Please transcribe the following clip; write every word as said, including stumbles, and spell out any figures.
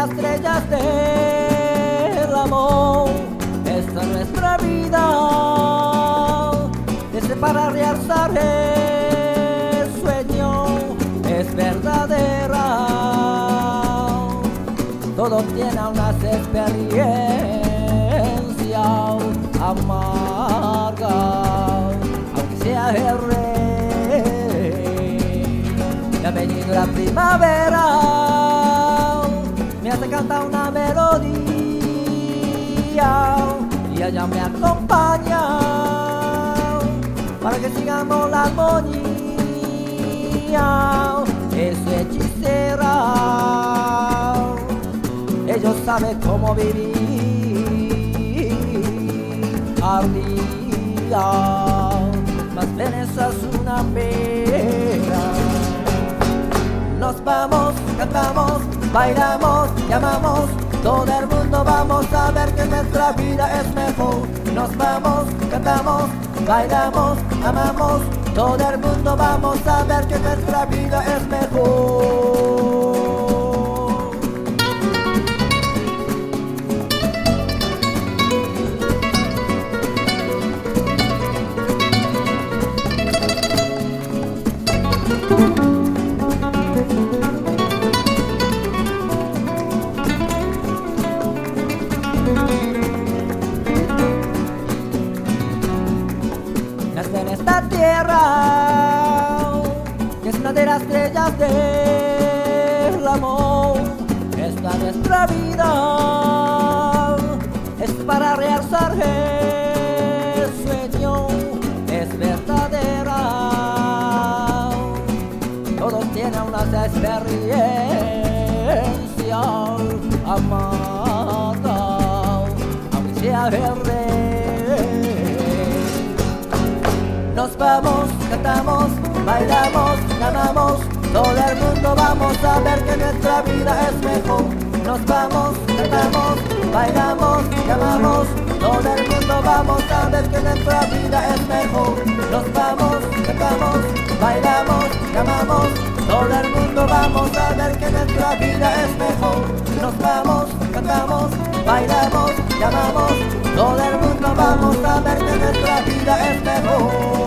las estrellas del amor. Esta es nuestra vida, desde para realzar el sueño, es verdadera. Todo tiene unas experiencias amargas, aunque sea el rey. Ya ha venido la primavera, me hace cantar una melodía y ella me acompaña para que sigamos la armonía. Es su hechicera, ellos saben cómo vivir al día, más bien esa es una pena. Nos vamos, cantamos, bailamos, llamamos, todo el mundo vamos a ver que nuestra vida es mejor. Nos vamos, cantamos, bailamos, amamos, todo el mundo vamos a ver que nuestra vida es mejor. Nace en esta tierra, que es una de las estrellas del amor. Esta nuestra vida es para realzar el sueño, es verdadera. Todos tienen unas experiencias amadas, aunque sea el rey. Nos vamos, cantamos, bailamos, amamos, todo el mundo vamos a ver que nuestra vida es mejor. Nos vamos, cantamos, bailamos, amamos, todo el mundo vamos a ver que nuestra vida es mejor. Nos vamos, cantamos, bailamos, amamos, todo el mundo vamos a ver que nuestra vida es mejor. Nos vamos, cantamos, bailamos, amamos, todo el mundo vamos a ver que nuestra vida es mejor.